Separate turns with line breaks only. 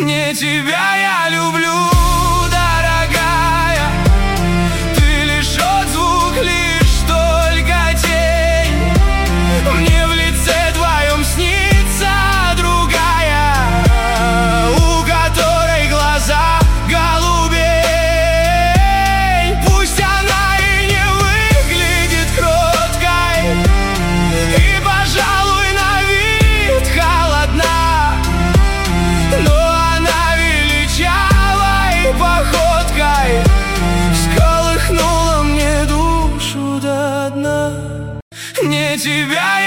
Не тебя я люблю, дорогая, ты лишь отзвук, лишь только тень. Мне в лице твоем снится другая, у которой глаза голубей. Пусть она и не выглядит кроткой, и, пожалуй, на вид холодна, но она величавой походкой всколыхнула мне душу до дна. Не тебя